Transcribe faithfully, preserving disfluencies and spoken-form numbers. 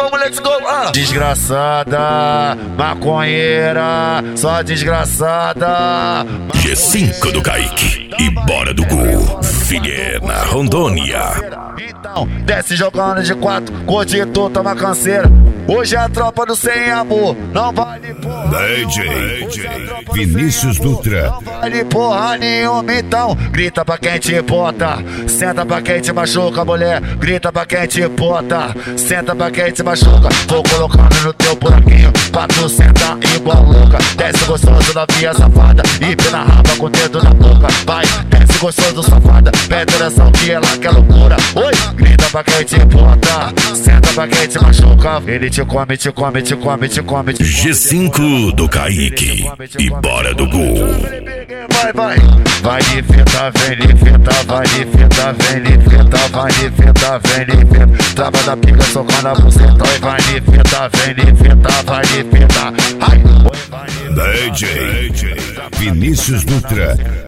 vamos, let's go. Ah. Desgraçada, maconheira, só desgraçada. G cinco do Kaique e bora do Gu, Vilhena, Rondônia. Então, desce jogando de quatro, curte tu, toma canseira. Hoje é a tropa do sem amor, não vale porra. D J Vinícius Dutra. Não vale porra nenhuma, então grita pra quem te bota. Senta pra quem te machuca, mulher. Grita pra quem te bota. Senta pra quem te machuca. Tô colocando no teu buraquinho pra tu sentar igual louca. Desce gostoso da via safada e pena raba com o dedo na boca. Vai, desce gostoso safada, pede oração que ela quer loucura. Oi, grita pra quem te bota. Senta pra quem te machuca. Ele te come, te come, te come, te come, te come. G cinco do Kaique e bora do Gu. Vai, vai, vai de fita, vem de fita, vai de fita, vem de fita, vai de fita, vem de fita. Trava da pica, socando a buceta. Oi, vai de fita, vem de fita, vai de fita. Ai, oi, vai de fita. D J Vinícius Dutra.